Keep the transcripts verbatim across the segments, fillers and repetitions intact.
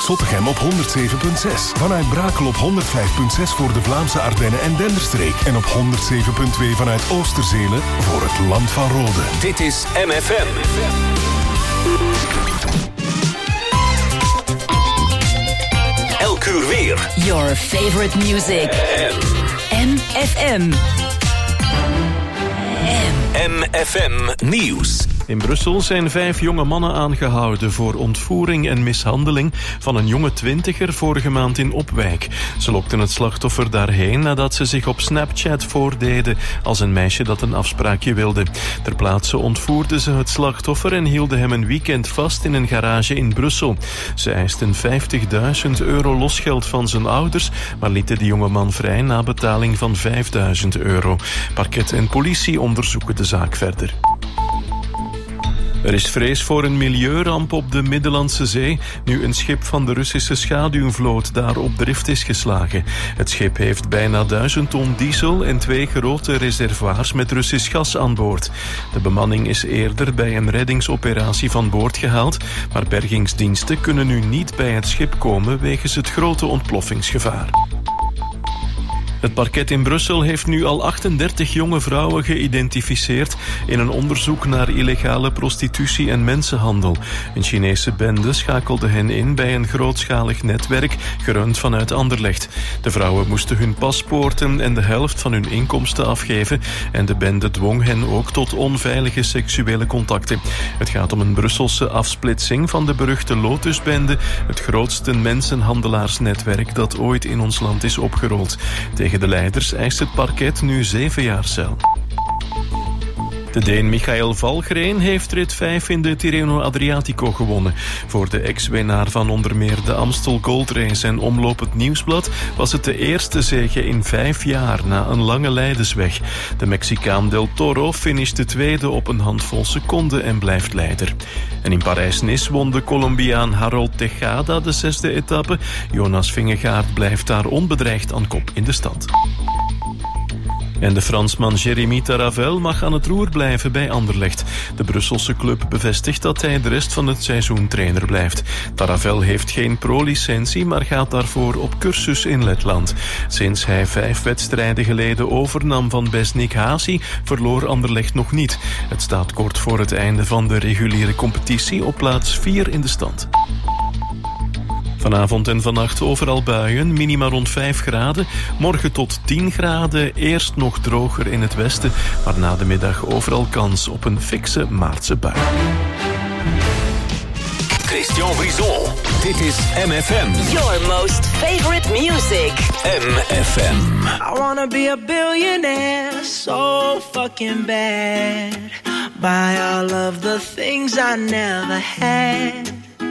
Zottegem op honderd zeven komma zes. Vanuit Brakel op honderd vijf komma zes voor de Vlaamse Ardennen en Denderstreek. En op honderd zeven komma twee vanuit Oosterzelen voor het Land van Rode. Dit is M F M. Elk uur weer. Your favorite music. M F M. M F M Nieuws. In Brussel zijn vijf jonge mannen aangehouden voor ontvoering en mishandeling van een jonge twintiger vorige maand in Opwijk. Ze lokten het slachtoffer daarheen nadat ze zich op Snapchat voordeden als een meisje dat een afspraakje wilde. Ter plaatse ontvoerden ze het slachtoffer en hielden hem een weekend vast in een garage in Brussel. Ze eisten vijftigduizend euro losgeld van zijn ouders, maar lieten de jonge man vrij na betaling van vijfduizend euro. Parket en politie onderzoeken de zaak verder. Er is vrees voor een milieuramp op de Middellandse Zee, nu een schip van de Russische schaduwvloot daar op drift is geslagen. Het schip heeft bijna duizend ton diesel en twee grote reservoirs met Russisch gas aan boord. De bemanning is eerder bij een reddingsoperatie van boord gehaald, maar bergingsdiensten kunnen nu niet bij het schip komen wegens het grote ontploffingsgevaar. Het parket in Brussel heeft nu al achtendertig jonge vrouwen geïdentificeerd in een onderzoek naar illegale prostitutie en mensenhandel. Een Chinese bende schakelde hen in bij een grootschalig netwerk gerund vanuit Anderlecht. De vrouwen moesten hun paspoorten en de helft van hun inkomsten afgeven en de bende dwong hen ook tot onveilige seksuele contacten. Het gaat om een Brusselse afsplitsing van de beruchte Lotusbende, het grootste mensenhandelaarsnetwerk dat ooit in ons land is opgerold. Tegen de leiders eist het parket nu zeven jaar cel. De Deen Michael Valgren heeft rit vijf in de Tirreno Adriatico gewonnen. Voor de ex-winnaar van onder meer de Amstel Gold Race en Omloop het Nieuwsblad was het de eerste zege in vijf jaar na een lange lijdensweg. De Mexicaan Del Toro finishte tweede op een handvol seconden en blijft leider. En in Parijs-Nice won de Colombiaan Harold Tejada de zesde etappe. Jonas Vingegaard blijft daar onbedreigd aan kop in de stad. En de Fransman Jérémy Taravel mag aan het roer blijven bij Anderlecht. De Brusselse club bevestigt dat hij de rest van het seizoen trainer blijft. Taravel heeft geen pro-licentie, maar gaat daarvoor op cursus in Letland. Sinds hij vijf wedstrijden geleden overnam van Besnik Hasi, verloor Anderlecht nog niet. Het staat kort voor het einde van de reguliere competitie op plaats vier in de stand. Vanavond en vannacht overal buien, minima rond vijf graden. Morgen tot tien graden, eerst nog droger in het westen, maar na de middag overal kans op een fikse maartse bui. Christian Brison, dit is M F M. Your most favorite music. M F M. I wanna be a billionaire, so fucking bad. Buy all of the things I never had.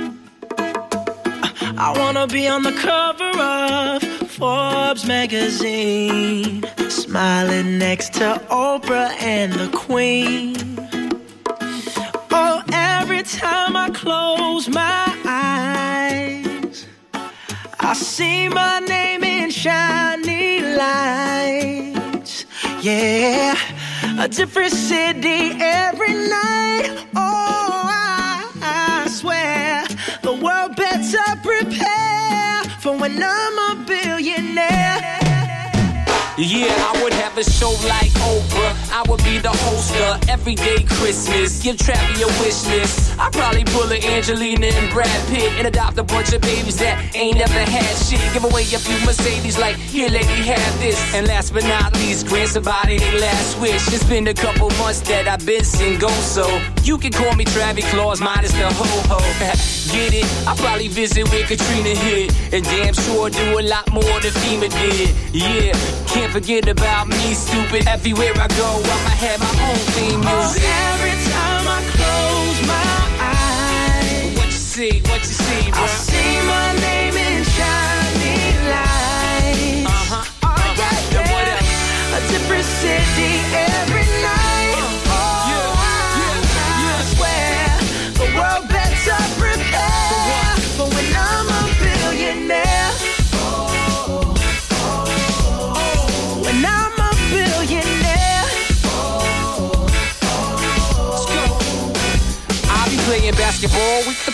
I wanna be on the cover of Forbes magazine, smiling next to Oprah and the Queen. Oh, every time I close my eyes, I see my name in shiny lights. Yeah, a different city every night. Oh, I, I swear the world better prepare for when I'm a billionaire. Yeah, I would have a show like Oprah. I would be the host of Everyday Christmas. Give Travi a wish list. I'd probably pull a Angelina and Brad Pitt and adopt a bunch of babies that ain't never had shit. Give away a few Mercedes like, here lady, have this. And last but not least, grant somebody their last wish. It's been a couple months that I've been single, so you can call me Travis Claus minus the ho-ho. Get it? I'll probably visit where Katrina hit, and damn sure do a lot more than FEMA did. Yeah, can't forget about me, stupid. Everywhere I go, I'ma have my own theme music. Oh, every time I close my eyes, what you see, what you see, bro? I see my name in shining lights. Uh-huh. Oh, uh-huh. yeah, Then what yeah. else? A different city every night. Uh, oh, yeah, I, yeah, yeah. I swear the world better prepare for when I'm a billionaire. Oh, oh, oh. When I'm a billionaire. Oh, oh. Let's go. I'll be playing basketball with the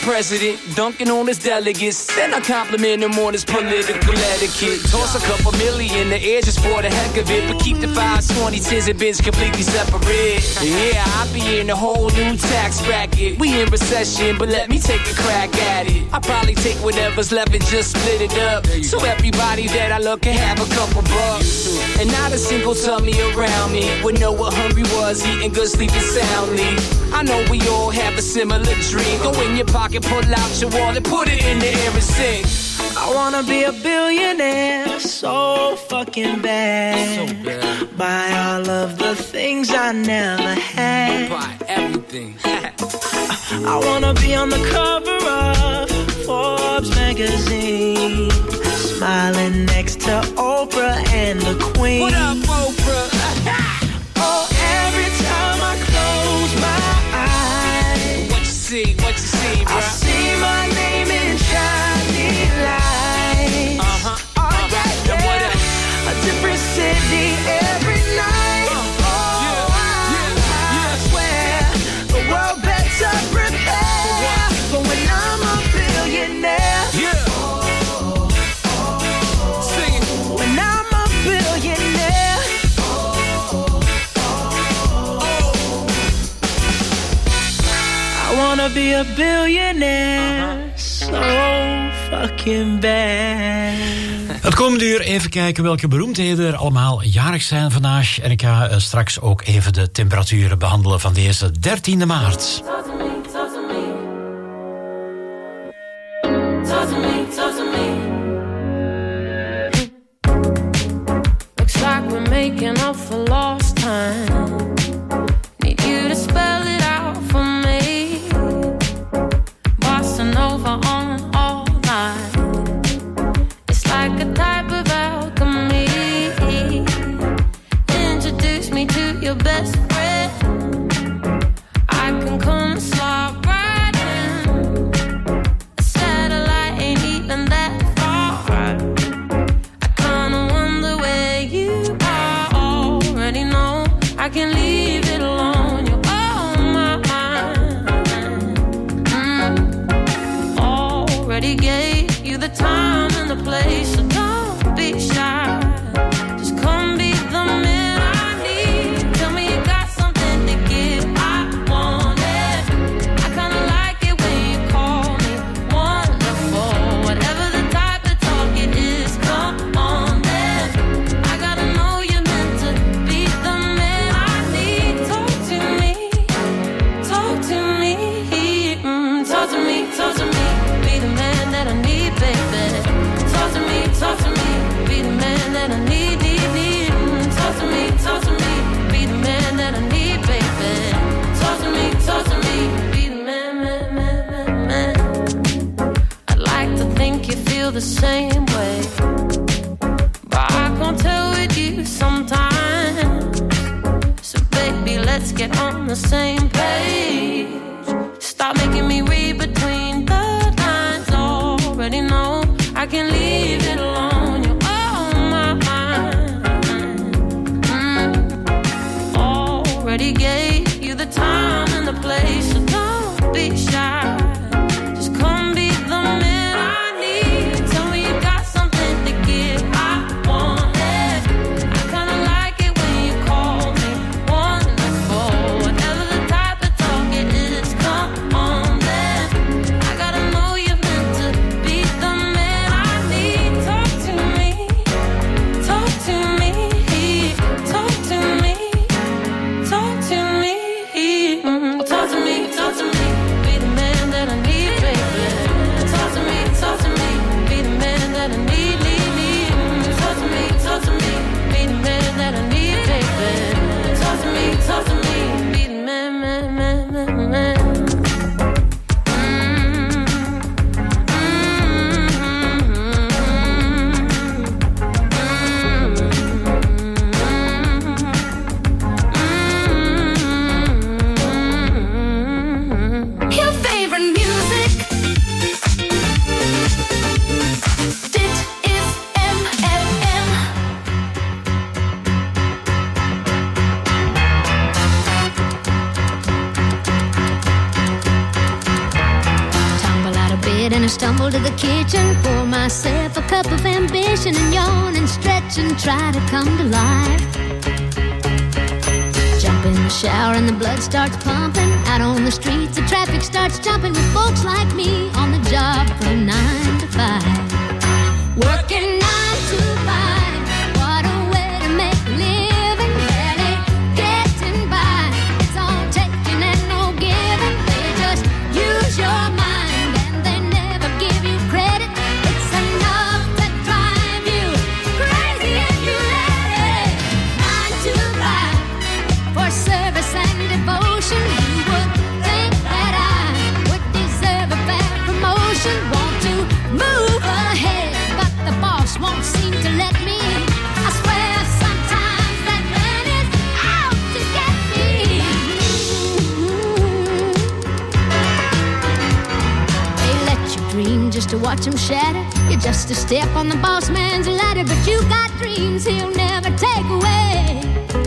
president, dunking on his delegates. Then I compliment him on his political etiquette. Toss a couple million in the air just for the heck of it, but keep the fives, twenty, tens, and bins completely separate. Yeah, I be in a whole new tax bracket. We in recession, but let me take a crack at it. I probably take whatever's left and just split it up, so everybody that I love can have a couple bucks. And not a single tummy around me would know what hungry was, eating good, sleeping soundly. I know we all have a similar dream. Go in your pocket, pull out your wallet, put it in the air and sing. I wanna be a billionaire so fucking bad. So bad. Buy all of the things I never had. Buy everything. I wanna be on the cover of Forbes magazine, smiling next to Oprah and the Queen. What up, Oprah? Oh, every time I close my eyes, What you see, what you see, bro? I see my name in shining lights. Uh-huh, Oh, uh-huh. yeah, And what yeah. else? A different city every night. Uh, Oh, yeah, I, yeah, I yeah. swear the world better prepare for when I'm a billionaire. Yeah. Sing it. When I'm a billionaire. I wanna be a billionaire so fucking bad. Het komende uur even kijken welke beroemdheden er allemaal jarig zijn vandaag. En ik ga uh, straks ook even de temperaturen behandelen van deze dertiende maart. Talk to me, talk to me. Talk to me, talk to me. Looks like we're making up for lost time. Need you to spell it out for me. Bossa Nova on all night. It's like a type of alchemy. Introduce me to your best friend. I can come slide right in. A satellite ain't even that far. I kinda wonder where you are. Already know I can leave it alone. You're on my mind. Mm. Already gave you the time and the place, so don't be shy. Just come be the man I need. Tell me you got something to give. I want it. I kinda like it when you call me wonderful. Whatever the type of talk it is, come on then. I gotta know you're meant to be the man I need. Talk to me, talk to me, mm, talk to me, talk to me. Be the man that I need, baby. Talk to me, talk to me. Be the man that I need, need, need. Mm, talk to me, talk to me. Be the man that I need, baby. Talk to me, talk to me. Be the man, man, man, man, man. I'd like to think you feel the same way, but I can't tell with you sometimes. So baby, let's get on the same page. Stop making me read between the lines. Already know I can leave it alone. You're on my mind. Mm. Already gave you the time and the place, so don't be shy. Just come be the man I need. Tell me you got something to give. I want it. I kinda like it when you call me wonderful. Whatever the type of talk it is, come on then. I gotta know you're meant to be the man I need. stumble to the kitchen, pour myself a cup of ambition and yawn and stretch and try to come to life. Jump in the shower and the blood starts pumping. Out on the streets, the traffic starts jumping with folks like me on the job from nine to five. Working nine to five, what a way to make a living. Barely getting by, it's all taking and no giving. They just use your mind and they never give you credit. It's enough to drive you crazy if you let it. Nine to five, for service and devotion. You would think that I would deserve a fair promotion. Want to move ahead, but the boss won't seem to let me. I swear sometimes that man is out to get me. They let you dream just to watch him shatter. You're just a step on the boss man's ladder, but you got dreams he'll never take away.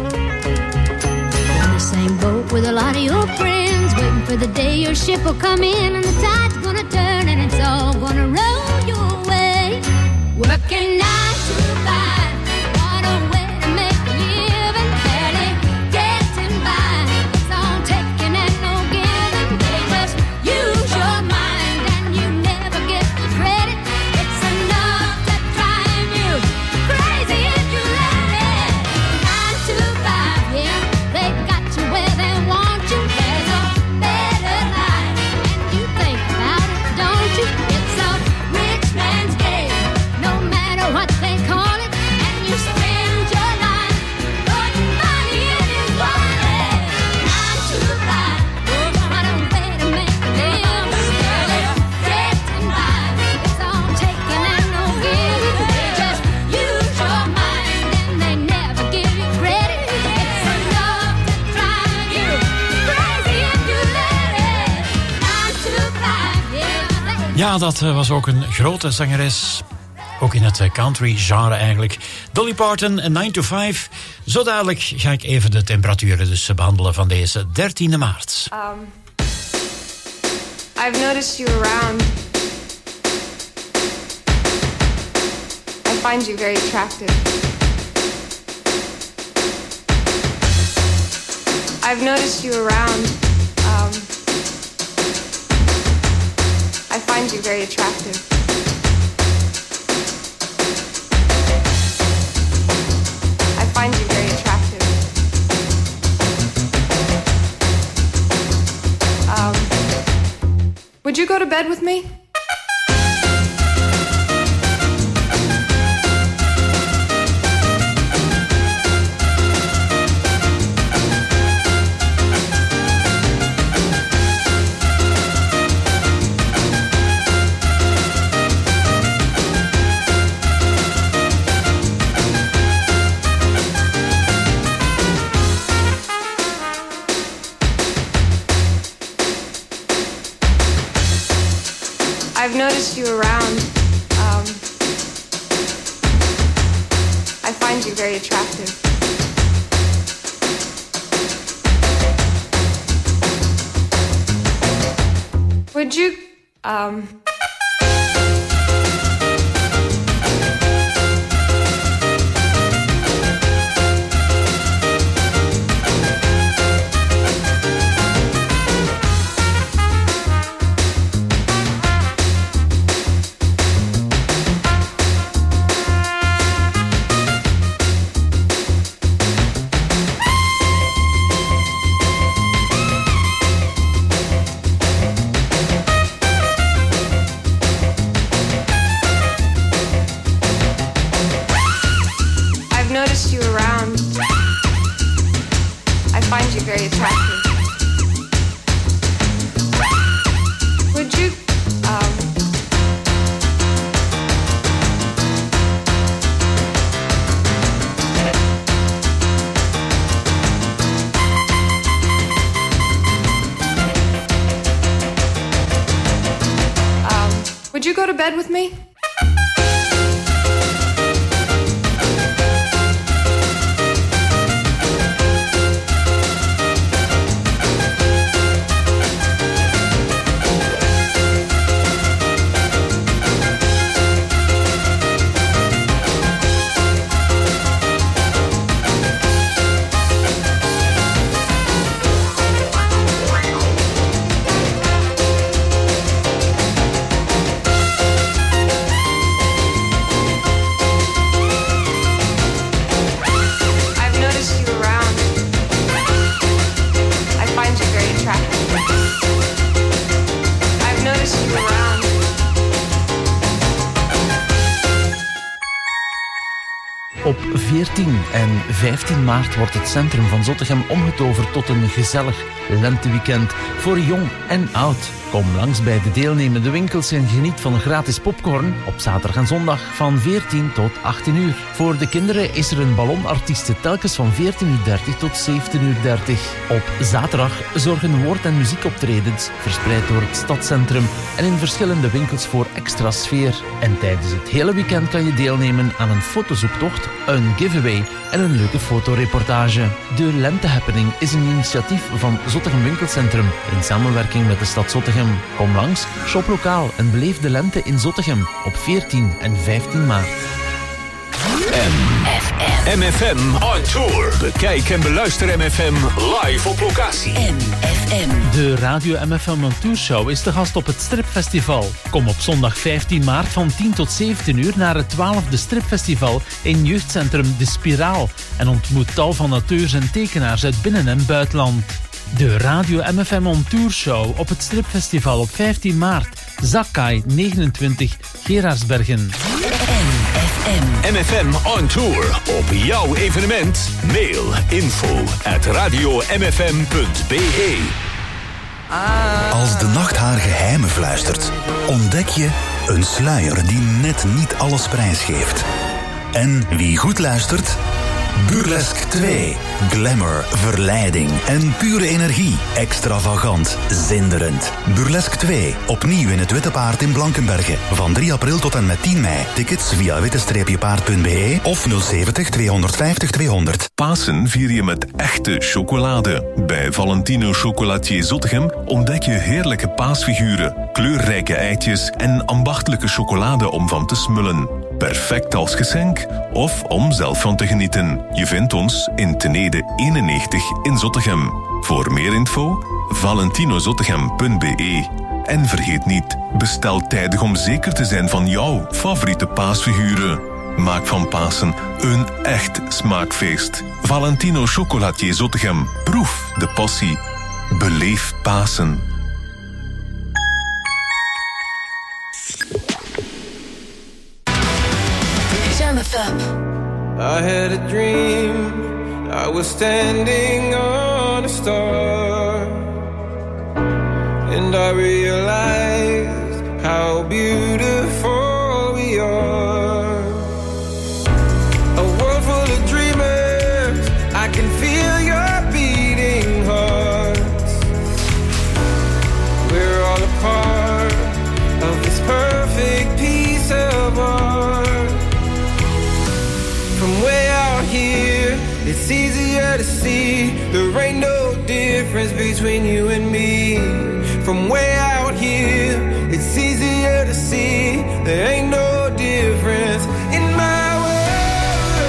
In the same boat with a lot of your friends, waiting for the day your ship will come in and the tide's gonna turn and it's all gonna roll your way. Working nine to five, what a way to make a living. Barely getting by, it's all taking and no giving. They just use your mind and you never get the credit. It's enough to drive you crazy if you let it. Nine to five, yeah, they got you where they want you. There's a better life, and you think about it, don't you? It's a rich man's game, no matter what they call it. And you spend your life putting money in his wallet. Nine to five, what a way to make a living. Barely getting by, it's all taking and no giving. They just use your mind and they never give you credit. It's enough to drive you crazy if you let it. Nine to five, yeah, they Ja, dat eh, was ook een grote zangeres. Ook in het eh, country-genre eigenlijk. Dolly Parton en nine to five. Zo dadelijk ga ik even de temperaturen dus eh, behandelen van deze dertiende maart. Um, I've noticed you around. I find you very attractive. I've noticed you around. Um, I find you very attractive. I find you very attractive. Um, would you go to bed with me? I've noticed you around. Um, I find you very attractive. Would you, um... very attractive. Would you, um... um, would you go to bed with me? Op veertien en vijftien maart wordt het centrum van Zottegem omgetoverd tot een gezellig lenteweekend voor jong en oud. Kom langs bij de deelnemende winkels en geniet van gratis popcorn op zaterdag en zondag van veertien tot achttien uur. Voor de kinderen is er een ballonartieste telkens van veertien uur dertig tot zeventien uur dertig. Op zaterdag zorgen woord- en muziekoptredens verspreid door het stadscentrum en in verschillende winkels voor extra sfeer. En tijdens het hele weekend kan je deelnemen aan een fotozoektocht, een giveaway en een leuke fotoreportage. De Lente Happening is een initiatief van Zottegem Winkelcentrum in samenwerking met de stad Zottegem. Kom langs, shop lokaal en beleef de lente in Zottegem op veertien en vijftien maart. M F M on tour. Bekijk en beluister M F M live op locatie. M F M. De Radio M F M on Tour Show is de gast op het Stripfestival. Kom op zondag vijftien maart van tien tot zeventien uur naar het twaalfde Stripfestival in jeugdcentrum De Spiraal en ontmoet tal van auteurs en tekenaars uit binnen- en buitenland. De Radio M F M on Tour Show op het Stripfestival op vijftien maart. Zakkai negenentwintig, Gerardsbergen. M F M. M F M on tour. Op jouw evenement. Mail info at radio m f m punt b e. Als de nacht haar geheimen fluistert, ontdek je een sluier die net niet alles prijsgeeft. En wie goed luistert... Burlesque twee. Glamour, verleiding en pure energie. Extravagant, zinderend. Burlesque twee. Opnieuw in het Witte Paard in Blankenberge. Van drie april tot en met tien mei. Tickets via witte paard punt b e of nul zeventig tweehonderdvijftig tweehonderd. Pasen vier je met echte chocolade. Bij Valentino Chocolatier Zottegem ontdek je heerlijke paasfiguren, kleurrijke eitjes en ambachtelijke chocolade om van te smullen. Perfect als geschenk of om zelf van te genieten. Je vindt ons in Tenede eenennegentig in Zottegem. Voor meer info valentinozottegem punt b e. En vergeet niet, bestel tijdig om zeker te zijn van jouw favoriete paasfiguren. Maak van Pasen een echt smaakfeest. Valentino Chocolatier Zottegem. Proef de passie. Beleef Pasen. I had a dream, I was standing on a star, and I realized how beautiful we are. A world full of dreamers, I can feel your beating hearts. We're all a part of this perfect piece of art. From way out here, it's easier to see there ain't no difference between you and me. From way out here, it's easier to see there ain't no difference in my world,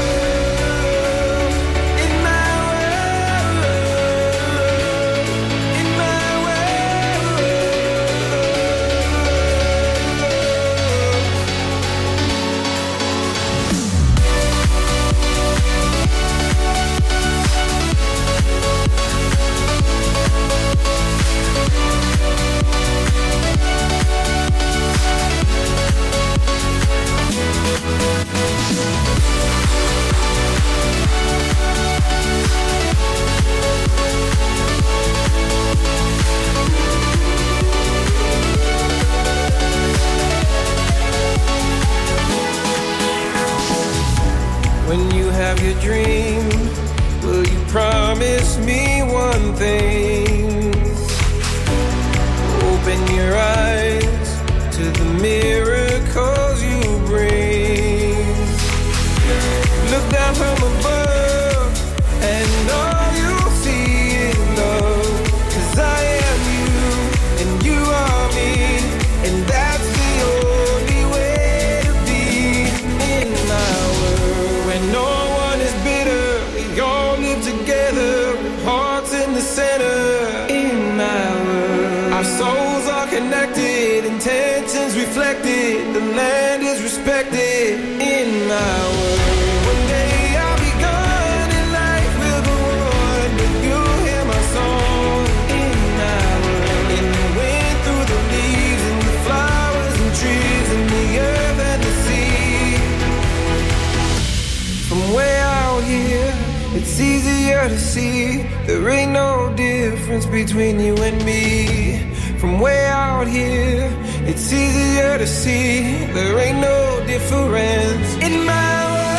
in my world, in my world. When you have your dream, will you promise me one thing? Open your eyes to the miracles you bring. Look down from above and all you'll see is love. 'Cause I am you and you are me, and that's the only way to be in my world. When no one is bitter, we all live together with hearts in the center. In my world, our souls are connected, intentions reflected, the easier to see. There ain't no difference between you and me. From way out here, it's easier to see. There ain't no difference in my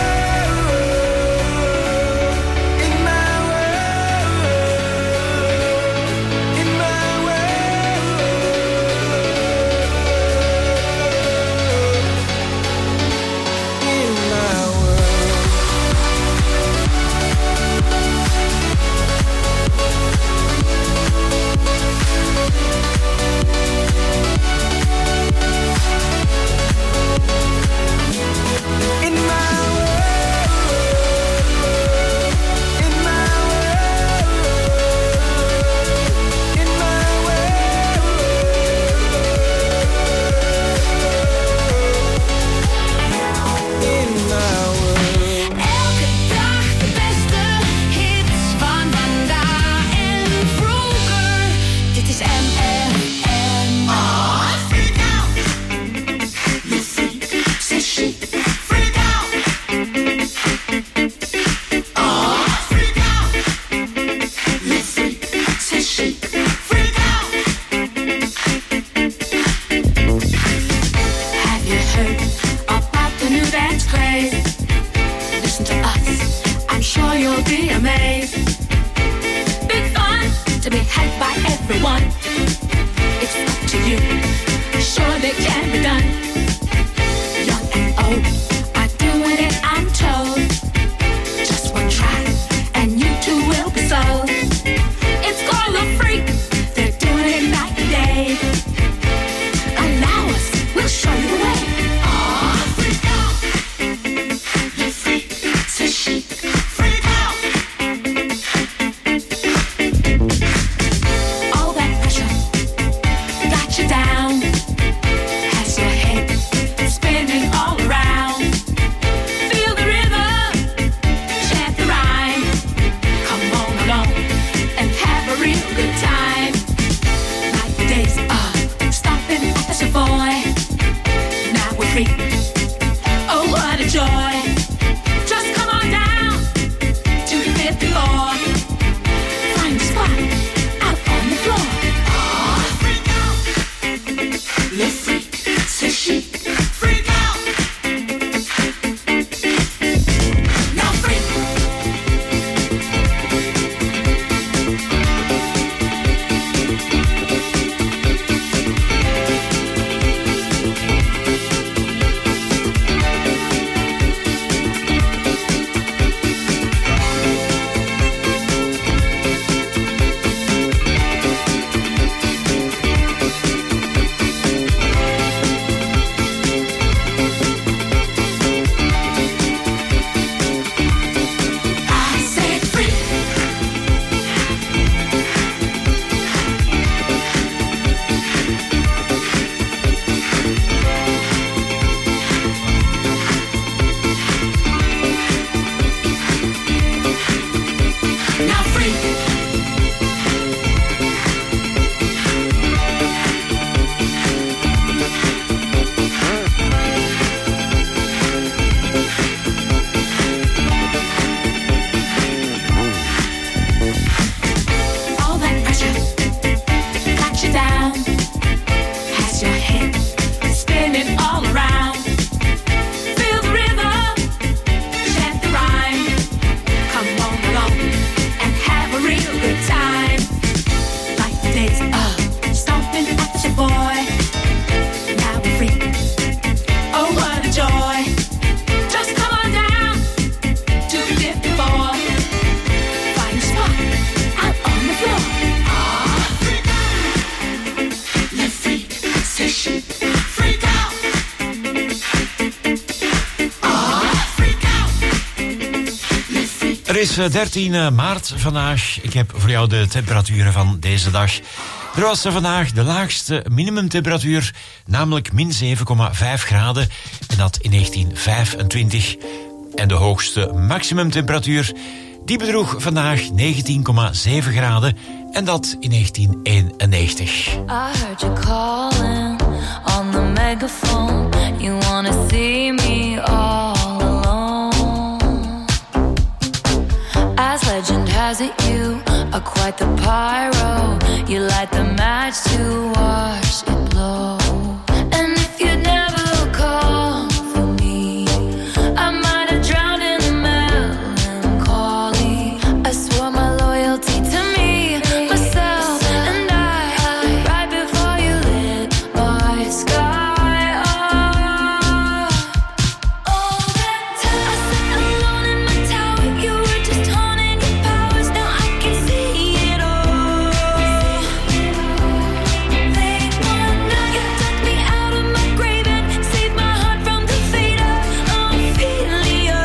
Er is dertien maart vandaag. Ik heb voor jou de temperaturen van deze dag. Er was vandaag de laagste minimumtemperatuur, namelijk min zeven komma vijf graden. En dat in negentien vijfentwintig. En de hoogste maximumtemperatuur, die bedroeg vandaag negentien komma zeven graden. En dat in negentien eenennegentig. I heard you calling on the megaphone. You wanna see me all alone. As legend has quite the pyro. You light the match to watch it blow. And if you'd never call for me, I might have drowned in the melancholy. I swore my loyalty to me, myself, and I, right before you lit my sky up. All that time I sat alone in my tower, you were just honing your powers. Now I can see it all. Late one night, you took me out of my grave and saved my heart from the fate of Ophelia.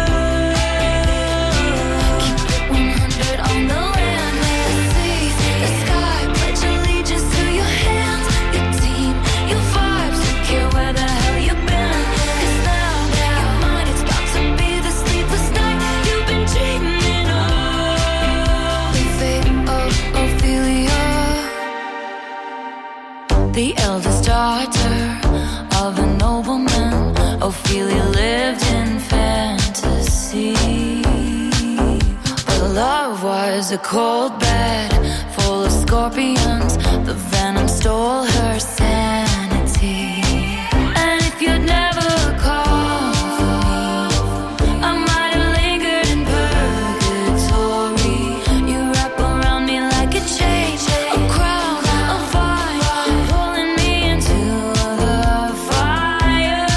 Keep it one hundred on the land, the sea, the sky. Pledge allegiance to your hands, your team, your vibes. Don't care where the hell you've been, 'cause now your mind is about to be the sleepless night you've been dreaming of. The fate of Ophelia, the eldest daughter of a nobleman. Ophelia lived in fantasy, but love was a cold bed full of scorpions. The venom stole her sanity. And if you'd never called for me, I might have lingered in purgatory. You wrap around me like a chain, a crown, a vine, pulling me into the fire.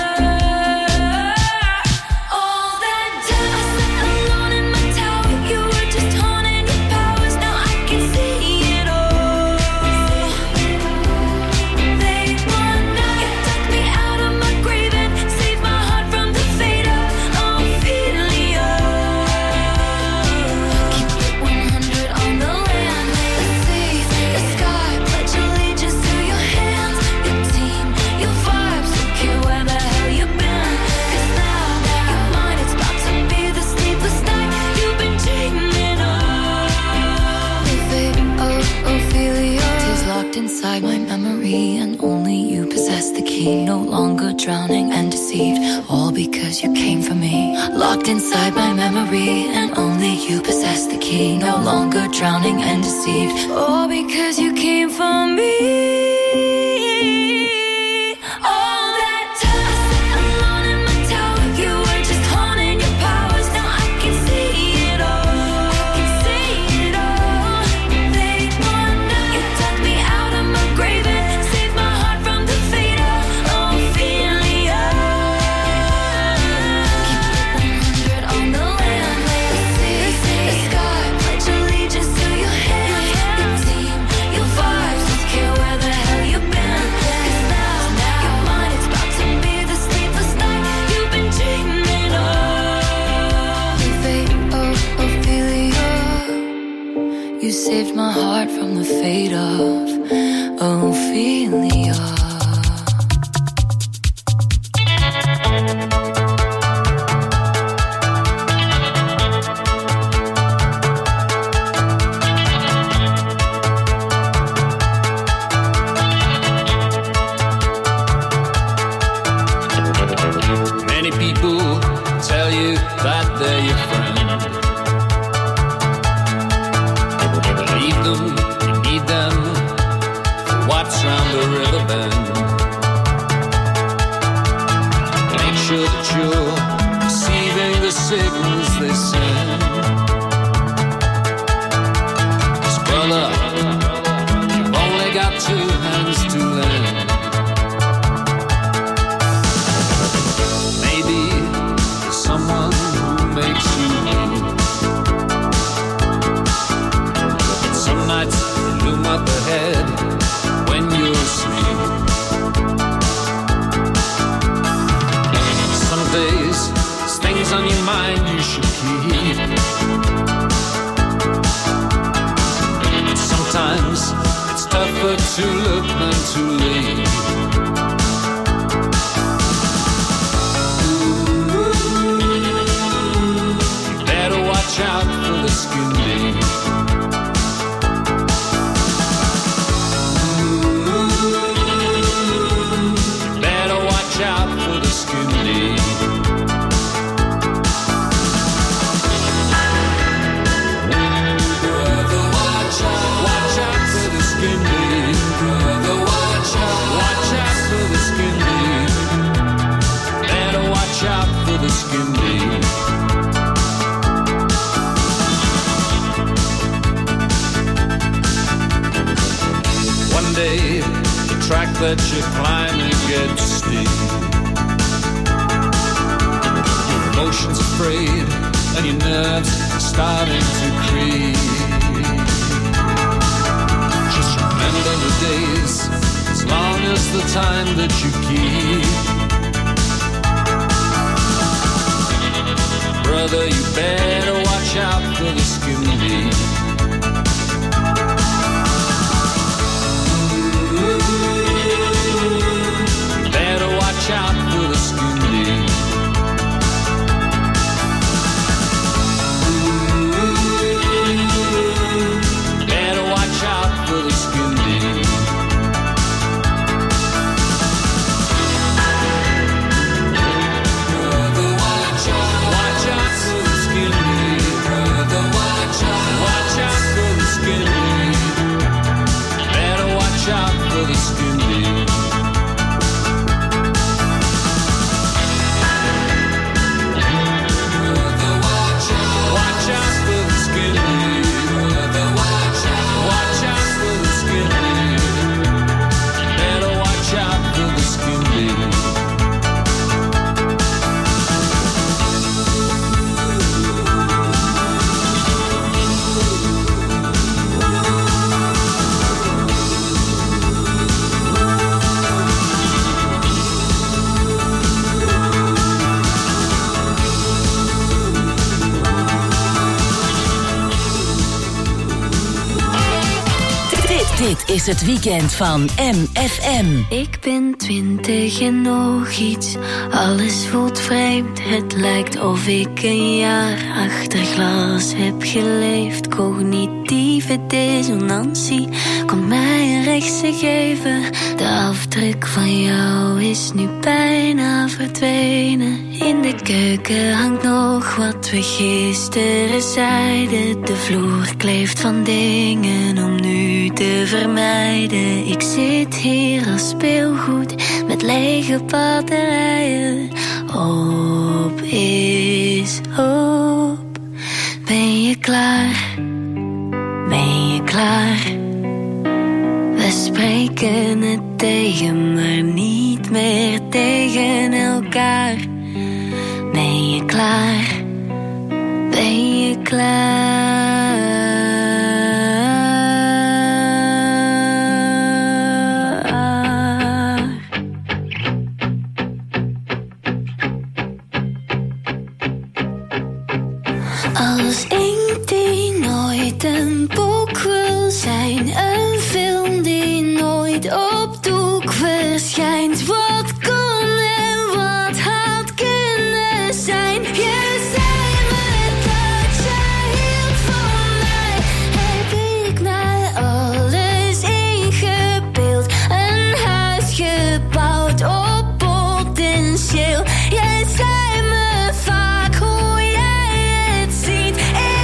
All that time I sat alone in my tower, you were just honing your powers. Now I can see it all. Late one night, you took me out of my grave and saved my heart from the fate of Ophelia. Keep it one hundred on the land, the sea, the sky. Pledge allegiance to your hands, your team, your vibes. Don't care where the hell you've been, 'cause now your mind is about to be the sleepless night you've been dreaming of. The fate of Ophelia is locked inside my memory, and only you possess the key. No longer drowning and deceived, all because you came for me. Locked inside my memory, and only you possess the key. No longer drowning and deceived, all because you came for me. All that time I sat alone in my tower, you were just honing your powers. Now I can see it all. I can see it all. Late one night, you took me out of my grave and saved my heart from the fate of Ophelia. Keep it one hundred on the land, the sea, the sky. Pledge allegiance to your hands, your team, your vibes. Don't care where the hell you've been, 'cause now your mind is about to be the sleepless night you've been dreaming of. The fate of Ophelia, you saved my heart from the fate of Ophelia. Many people tell you that they're your friend. Believe them, you need them for what's round the river bend. Make sure that you're receiving the signals they send. 'Cause brother, you've only got two hands to lend. Maybe there's someone who makes you leave. Some nights loom up ahead when you're asleep. Some days there's things on your mind you should keep. But sometimes it's tougher to look than to leave. Watch out for the skin deep. Better watch out for the skin deep. skin deep. One day, the track that you're climbing gets steep. Your emotions afraid, and your nerves are starting to creep. Just remember the days, as long as the time that you keep. Brother, you better watch out for the skin deep. Watch out for the skin deep. Better watch out for the skin deep. Brother, watch out. Watch out for the skin deep. Brother, watch out. Watch out for the skin deep. Better watch out for the skin deep. Dit is het weekend van M F M. Ik ben twintig en nog iets, alles voelt vreemd. Het lijkt of ik een jaar achter glas heb geleefd. Cognitieve dissonantie komt mij een rechtse geven. De afdruk van jou is nu bijna verdwenen. In de keuken hangt nog wat we gisteren zeiden. De vloer kleeft van dingen om nu te vermijden. Ik zit hier als speelgoed met lege batterijen. Op is op. Ben je klaar? Ben je klaar? We spreken het tegen, maar niet meer tegen elkaar. Ben je klaar? Ben je klaar? Als ik die nooit een boek wil zijn, een film die nooit op doek verschijnt. Wat kon en wat had kunnen zijn? Je zei me dat je hield van mij. Heb ik mij alles ingebeeld? Een huis gebouwd op potentieel. Jij zei me vaak hoe jij het ziet.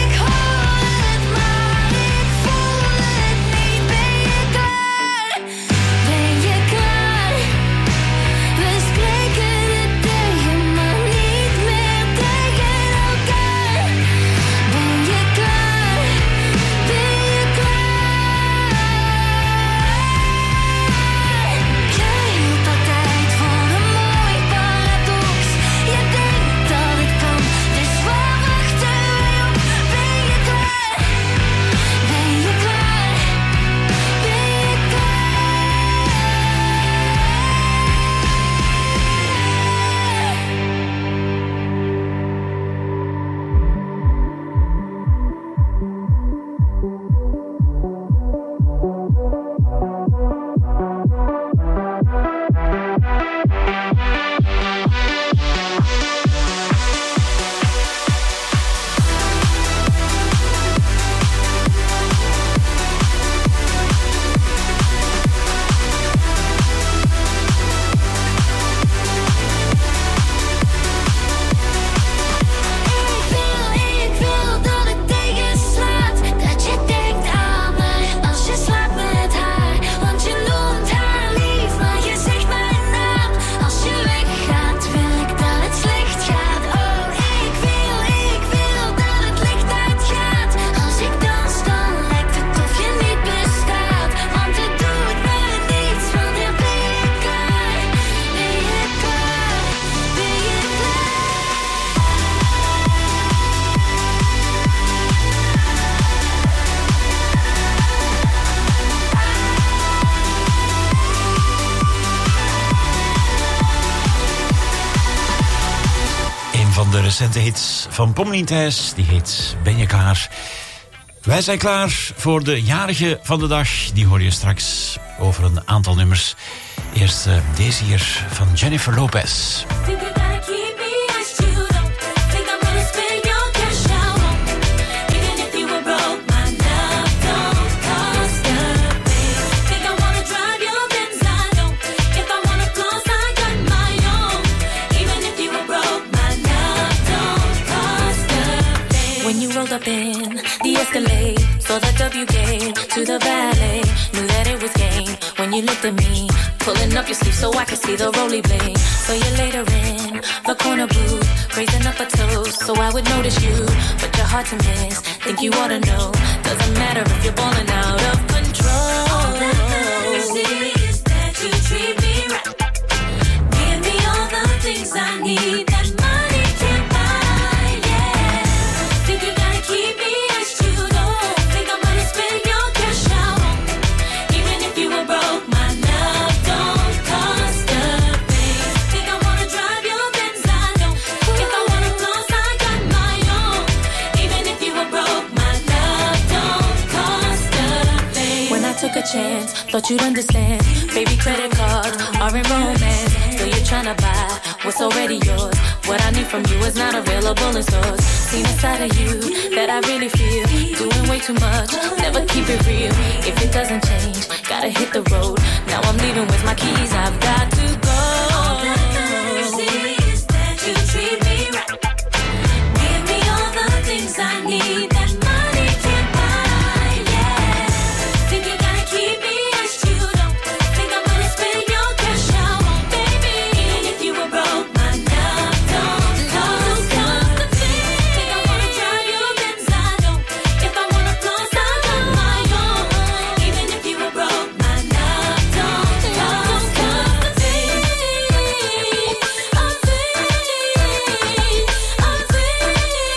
van de recente hits van Pommelien Thijs. Die heet Ben je klaar? Wij zijn klaar voor de jarige van de dag. Die hoor je straks over een aantal nummers. Eerst uh, deze hier van Jennifer Lopez. Up in the Escalade, saw the W game to the ballet. Knew that it was game when you looked at me, pulling up your sleeve so I could see the roly blade. So you later in the corner booth, raising up a toast so I would notice you, but you're hard to miss. Think you ought to know, doesn't matter if you're balling out of control. All that matters is that you treat me right. Give me all the things I need. Took a chance, thought you'd understand. Baby, credit cards are in romance. Still you're trying to buy what's already yours. What I need from you is not available in stores. Seen a side of you that I really feel. Doing way too much, never keep it real. If it doesn't change, gotta hit the road. Now I'm leaving with my keys, I've got to go. All that matters is that you treat me right. Give me all the things I need. That money can't buy, yeah. Think you gotta keep me as you don't. Think I'm gonna spend your cash out on baby. Even if you were broke, my love don't cost the thing. Think I wanna drive your Benz, I don't. If I wanna floss, I got my own. Even if you were broke, my love don't cost the thing. I'm free, I'm free.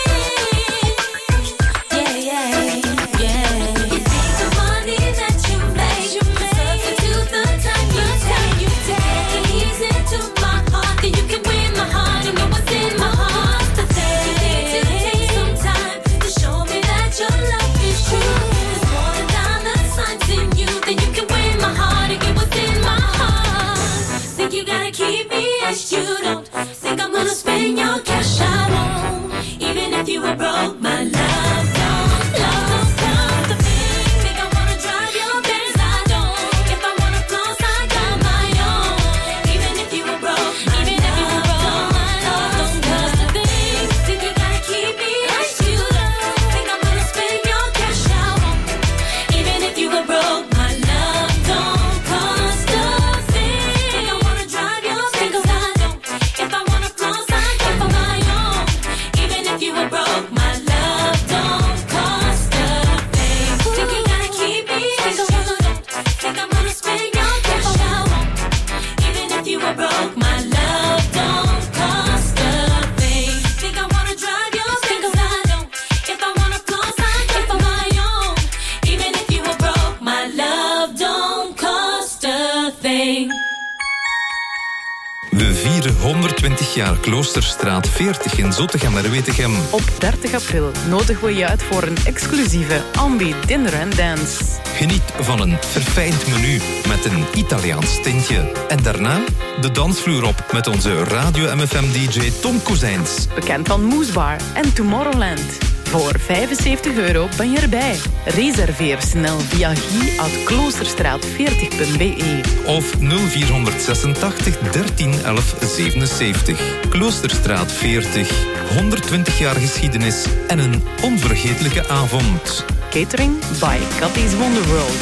Yeah, yeah, yeah. You take the money that you make, substitute the time you take. You take ease into my heart, then you can win my heart. You know what's in my heart. The thing you need to take some time to show me that your love is true. There's more than dollar signs in you, then you can win my heart and get what's in my heart. Think you gotta keep me as you don't. Think I'm gonna spend your cash I won't. Even if you were broke, my love don't, love don't the thing. Think I wanna drive your Benz, I don't. If I wanna floss, I got my own. Even if you were broke, even if you were broke, my love don't cost a thing. Think you gotta keep me as you don't. Think I'm gonna spend your cash I won't. Even if you were broke, my love don't cost a thing. Think I wanna drive your Benz, I don't. If I wanna floss, I got my own. Even if you were broke, my love don't cost a thing. Think you gotta keep me as you don't. Think I'm gonna spend your cash I won't. Even if you were broke, my love don't cost a thing. Think I wanna drive your Benz, I don't. If I wanna floss, I got my own. Even if you were broke, my love don't cost a thing. We vieren honderdtwintig jaar Kloosterstraat veertig in Zottegem-Merwetegem. Op dertig april nodigen we je uit voor een exclusieve Ambi Dinner and Dance. Geniet van een verfijnd menu met een Italiaans tintje. En daarna de dansvloer op met onze Radio M F M-D J Tom Kozijns. Bekend van Moesbar en Tomorrowland. Voor vijfenzeventig euro ben je erbij. Reserveer snel via guy at kloosterstraat veertig punt b e. Of nul vier zesentachtig dertien elf zevenenzeventig. Kloosterstraat veertig. honderdtwintig jaar geschiedenis en een onvergetelijke avond. Catering by Cathy's Wonder World.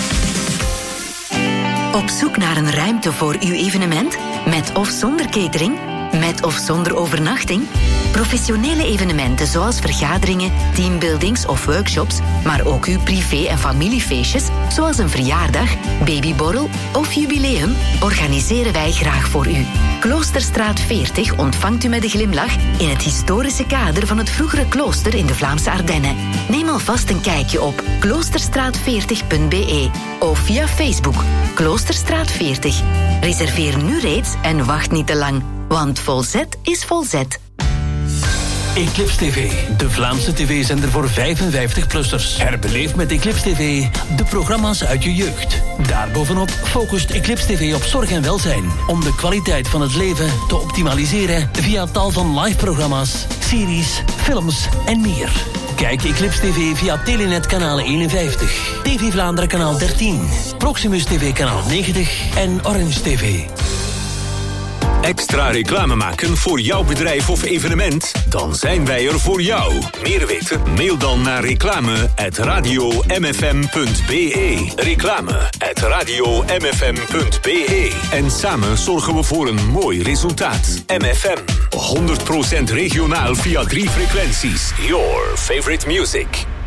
Op zoek naar een ruimte voor uw evenement? Met of zonder catering? Met of zonder overnachting? Professionele evenementen zoals vergaderingen, teambuildings of workshops, maar ook uw privé- en familiefeestjes, zoals een verjaardag, babyborrel of jubileum, organiseren wij graag voor u. Kloosterstraat veertig ontvangt u met een glimlach in het historische kader van het vroegere klooster in de Vlaamse Ardennen. Neem alvast een kijkje op kloosterstraat veertig punt b e of via Facebook Kloosterstraat veertig. Reserveer nu reeds en wacht niet te lang, want vol zet is vol zet. Eclipse T V, de Vlaamse tv-zender voor vijfenvijftig-plussers. Herbeleef met Eclipse T V de programma's uit je jeugd. Daarbovenop focust Eclipse T V op zorg en welzijn, om de kwaliteit van het leven te optimaliseren via tal van live-programma's, series, films en meer. Kijk Eclipse T V via Telenet kanaal eenenvijftig, T V Vlaanderen kanaal dertien, Proximus T V kanaal negentig en Orange T V. Extra reclame maken voor jouw bedrijf of evenement? Dan zijn wij er voor jou. Meer weten? Mail dan naar reclame at radio m f m punt b e. Reclame at radio m f m punt b e. En samen zorgen we voor een mooi resultaat. M F M, honderd procent regionaal via drie frequenties. Your favorite music.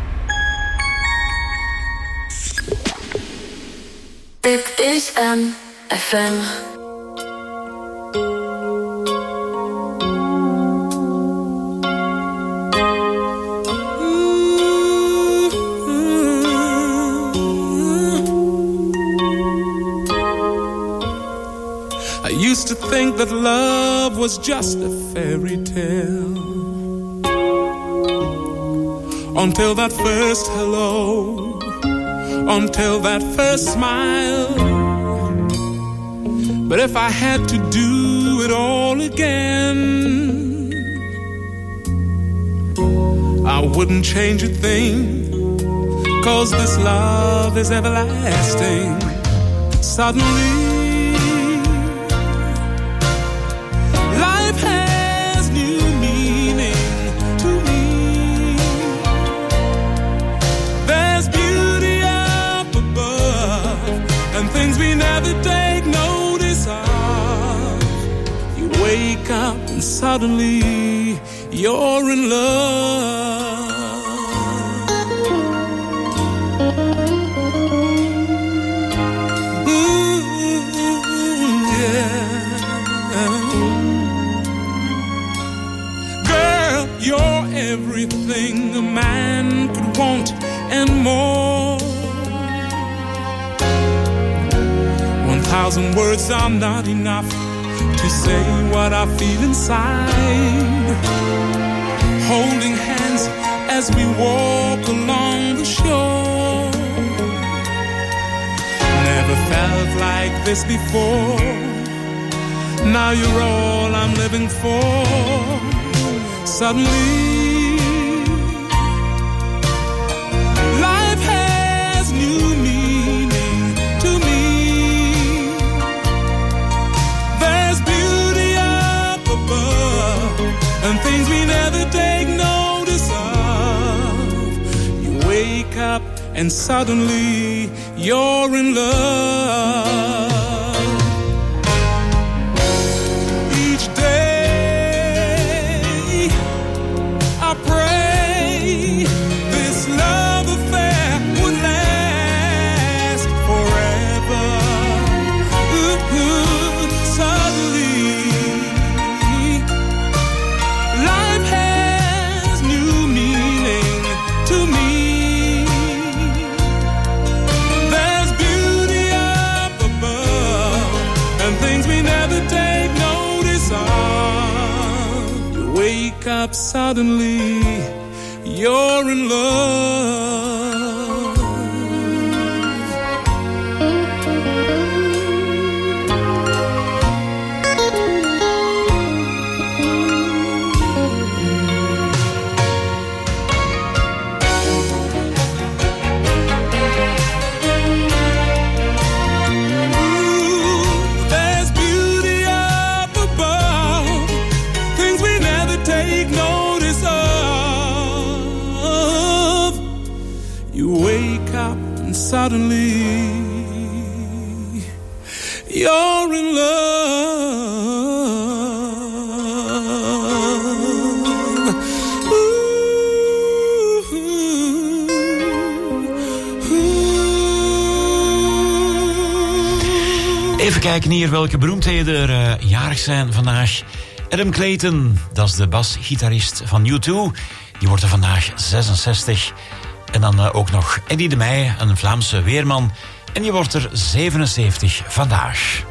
Dit is M F M. I used to think that love was just a fairy tale, until that first hello, until that first smile. But if I had to do it all again, I wouldn't change a thing, 'cause this love is everlasting. Suddenly wake up and suddenly you're in love. Ooh, yeah. Girl, you're everything a man could want and more. One thousand words are not enough to say what I feel inside. Holding hands as we walk along the shore. Never felt like this before. Now you're all I'm living for. Suddenly life has new meaning to me. And things we never take notice of. You wake up and suddenly you're in love. Each day I pray this love affair would last forever. Ooh, ooh, suddenly up suddenly you're in love. Suddenly you're in love. Ooh, ooh. Even kijken hier welke beroemdheden er uh, jarig zijn vandaag. Adam Clayton, dat is de basgitarist van U twee. Die wordt er vandaag zesenzestig. En dan uh, ook nog Eddie de Meij, een Vlaamse weerman. En die wordt er zevenenzeventig vandaag.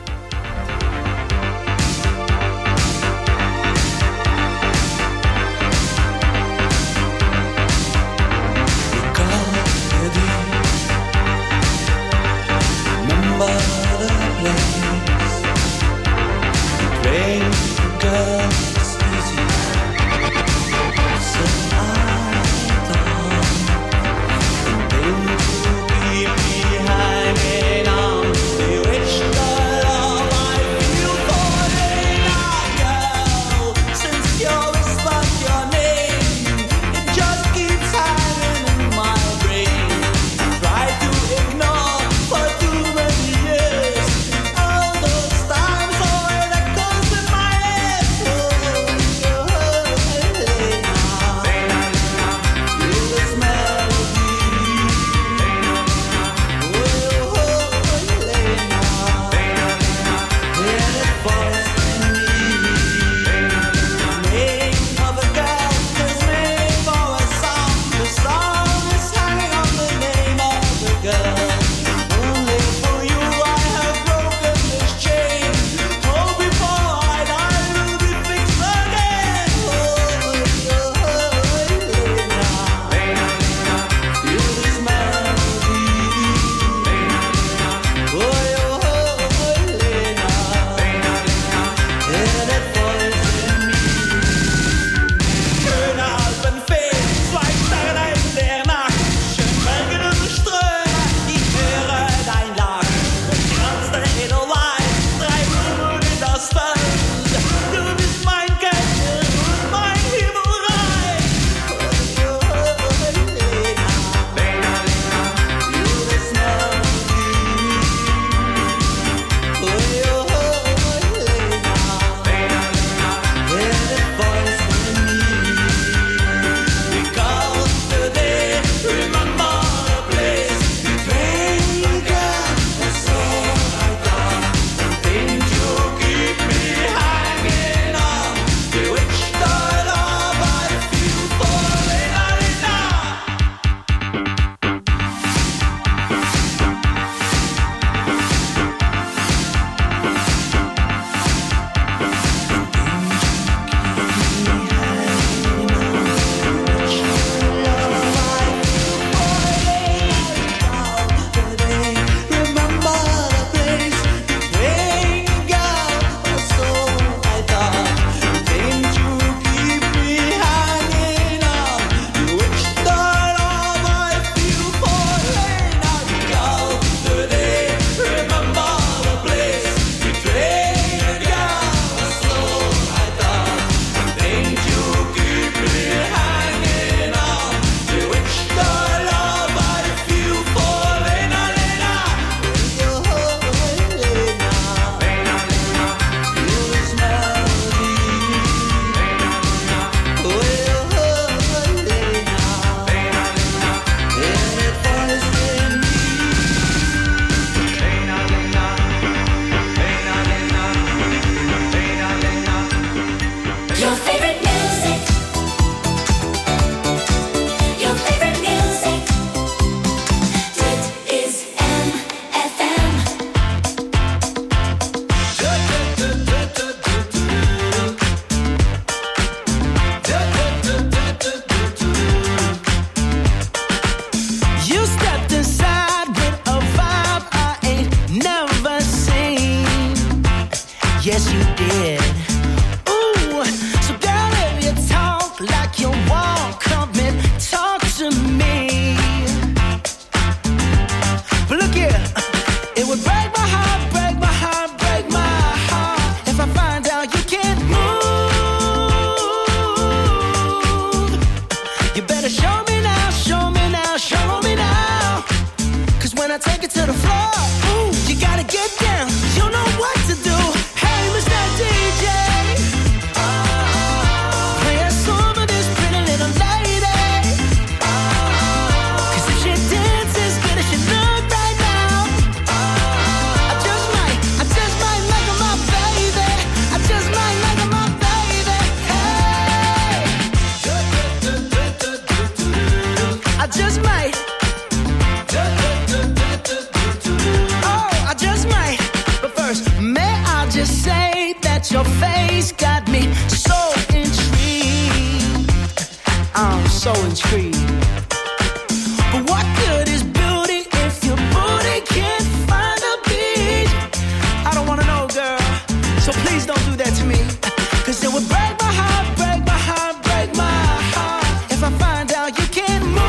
so intrigued. But what good is beauty if your booty can't find a beat? I don't wanna know, girl, so please don't do that to me. Cause it would break my heart, break my heart, break my heart if I find out you can't move.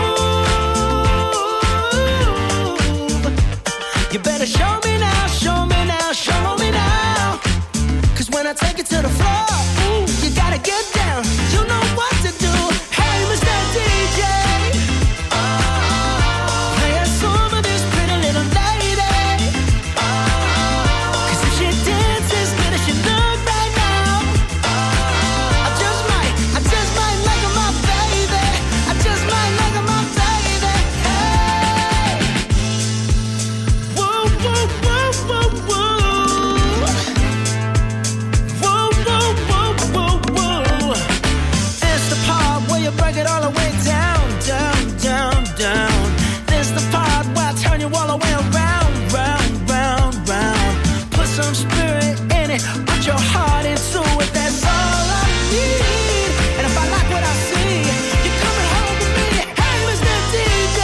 You better show me now, show me now, show me now. Cause when I take it to the floor, ooh, you gotta get down. You know what to do. Hey, Mister D J, play a song for this pretty little lady. Cause if she dances good as she look right now, I just might, I just might make her my baby. I just might make her my baby. Hey, whoa, whoa, whoa, whoa, whoa. Whoa, whoa, whoa, whoa, whoa. It's the part where you break it all the way down, down, down, down. This the part where I turn you all the way around, round, round, round. Put some spirit in it, put your heart into it. That's all I need. And if I like what I see, you're coming home with me. Hey, Mister D J,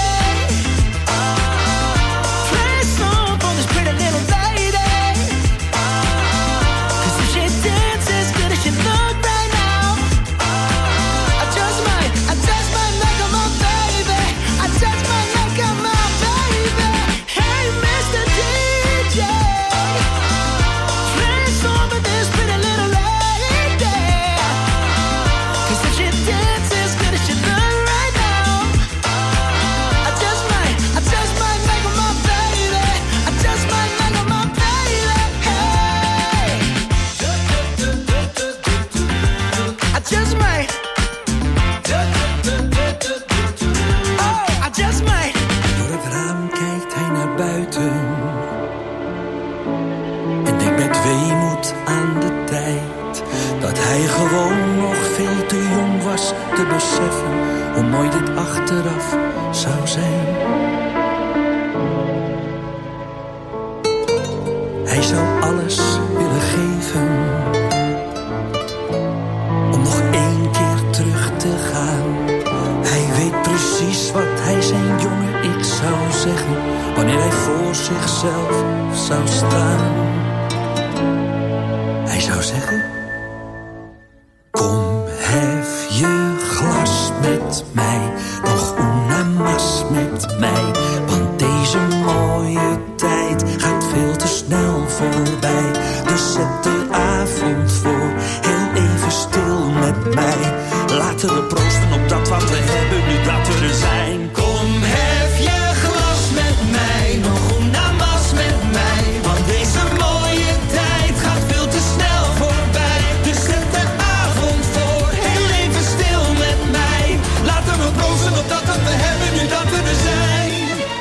play a song for this pretty little lady. Cause if she dances good as she look right now, I just might, I just might make her my baby. I just might make her my baby. Hey, Mister D J, play a song for this pretty little lady. Cause if she dances good as she look right now, I just might, I just might make her my baby. I just might make her my baby. Hey, I just might. Oh, I just might. Door het raam kijkt hij naar buiten en denkt met weemoed aan de tijd dat hij gewoon nog veel te jong was te beseffen hoe mooi dit achteraf zou zijn. Hij zou alles willen geven om nog één keer terug te gaan. Hij weet precies wat hij zijn jonge ik zou zeggen wanneer hij voor zichzelf zou staan. Hij zou zeggen: kom, hef je glas met mij, nog una mas met mij, want deze mooie tijd gaat veel te snel voorbij. Dus zet de avond voor, heel even stil met mij. Laten we proosten op dat wat we hebben, nu dat we er zijn. Kom, hef je glas met mij, nog una mas met mij, want deze mooie tijd gaat veel te snel voorbij. Dus zet de avond voor, heel even stil met mij. Laten we proosten op dat wat we hebben, nu dat we er zijn.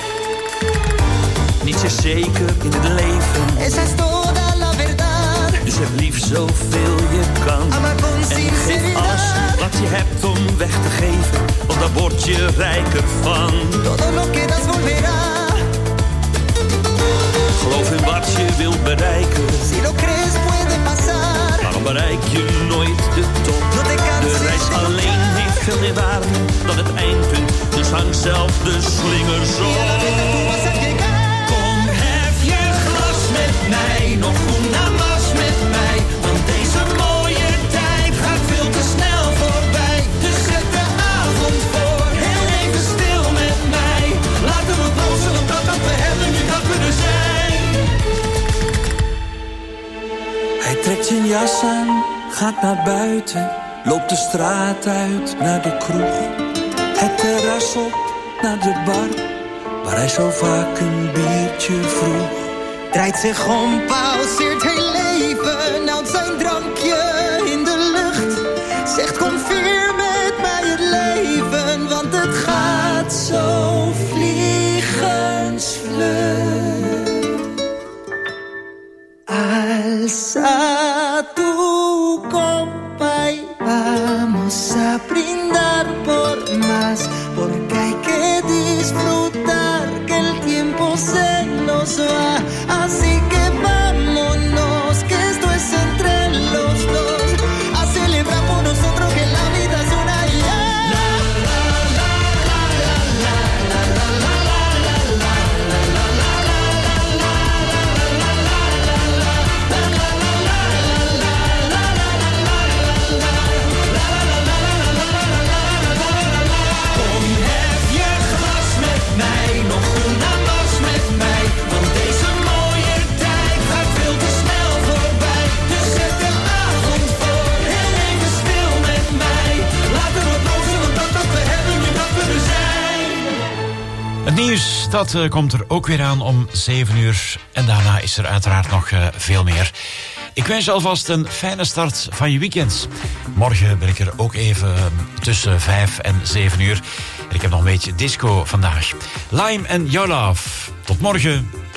Niets is zeker in het leven. Esa es toda la verdad. Dus heb lief zoveel je kan. Ama con En geef sinceridad. alles wat je hebt om weg te geven, want daar word je rijker van. Todo lo que das volverá. Geloof in wat je wilt bereiken. Si lo crees puede pasar. Waarom bereik je nooit de top? No te canses De reis de alleen luchar. heeft veel meer waarde dan het eindpunt. Dus hang zelf de slingers Y a la vez que tú vas a op. llegar. Kom, hef je glas met mij, nog una mas met mij, want deze mooie tijd gaat veel te snel voorbij. Dus zet de avond voor, heel even stil met mij. Laten we proosten op dat wat we hebben, nu dat we er zijn. Hij trekt zijn jas aan, gaat naar buiten, loopt de straat uit naar de kroeg. Het terras op naar de bar, waar hij zo vaak een biertje vroeg. Draait zich om, pauzeert heel leven, houdt zijn drankje in de lucht. Zegt kom vier met mij het leven, want het gaat zo vliegensvlug. Alza tu copa y vamos a brindar por más, porque hay que disfrutar que el tiempo se nos va. Así que vámonos, que esto es entre los dos, a celebrar por nosotros que la vida es una nieuws, dat uh, komt er ook weer aan om zeven uur. En daarna is er uiteraard nog uh, veel meer. Ik wens je alvast een fijne start van je weekend. Morgen ben ik er ook even uh, tussen vijf en zeven uur. En ik heb nog een beetje disco vandaag. Lime en Your Love. Tot morgen.